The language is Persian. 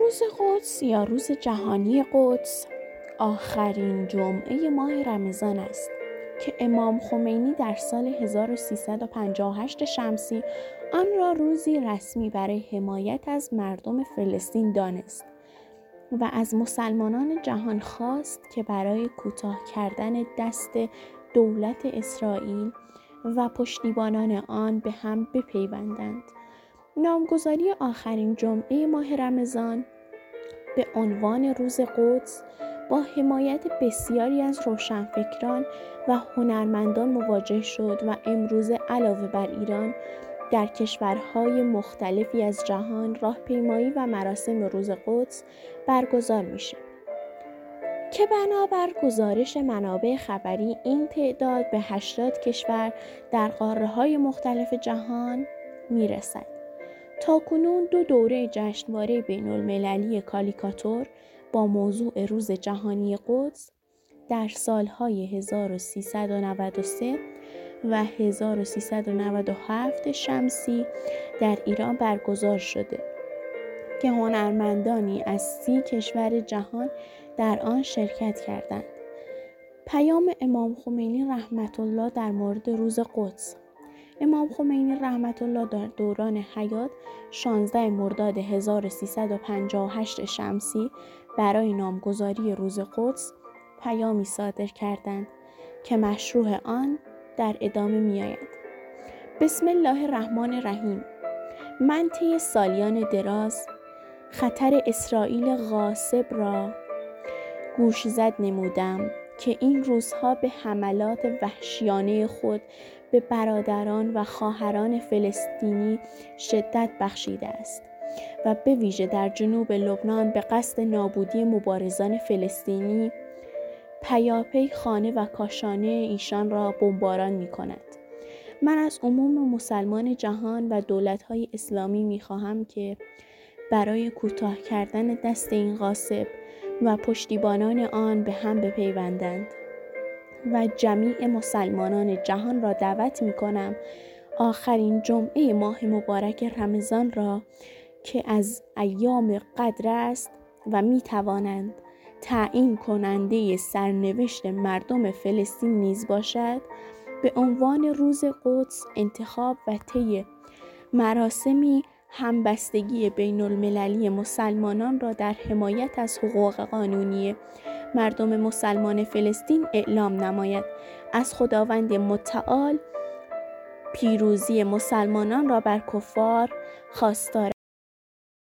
روز قدس یا روز جهانی قدس آخرین جمعه ماه رمضان است که امام خمینی در سال 1358 شمسی آن را روزی رسمی برای حمایت از مردم فلسطین دانست و از مسلمانان جهان خواست که برای کوتاه کردن دست دولت اسرائیل و پشتیبانان آن به هم بپیوندند. نامگذاری آخرین جمعه ماه رمضان به عنوان روز قدس با حمایت بسیاری از روشنفکران و هنرمندان مواجه شد و امروزه علاوه بر ایران در کشورهای مختلفی از جهان راهپیمایی و مراسم روز قدس برگزار میشه که بنابر گزارش منابع خبری این تعداد به 80 کشور در قاره‌های مختلف جهان میرسد. تاکنون 2 دوره جشنواره بین‌المللی کاریکاتور با موضوع روز جهانی قدس در سالهای 1393 و 1397 شمسی در ایران برگزار شده که هنرمندانی از 30 کشور جهان در آن شرکت کردند. پیام امام خمینی رحمت الله در مورد روز قدس. امام خمینی رحمت الله در دوران حیات 16 مرداد 1358 شمسی برای نامگذاری روز قدس پیامی صادر کردند که مشروح آن در ادامه می آید. بسم الله الرحمن الرحیم. من طی سالیان دراز خطر اسرائیل غاصب را گوشزد نمودم که این روزها به حملات وحشیانه خود به برادران و خواهران فلسطینی شدت بخشیده است و به ویژه در جنوب لبنان به قصد نابودی مبارزان فلسطینی پیاپی خانه و کاشانه ایشان را بمباران می کند. من از عموم مسلمان جهان و دولت‌های اسلامی می خواهم که برای کوتاه کردن دست این غاصب و پشتیبانان آن به هم بپیوندند و جمیع مسلمانان جهان را دعوت می کنم آخرین جمعه ماه مبارک رمضان را که از ایام قدر است و می توانند تعیین کننده سرنوشت مردم فلسطین نیز باشد به عنوان روز قدس انتخاب و طی مراسمی همبستگی بین المللی مسلمانان را در حمایت از حقوق قانونی مردم مسلمان فلسطین اعلام نماید. از خداوند متعال پیروزی مسلمانان را بر کفار خواستار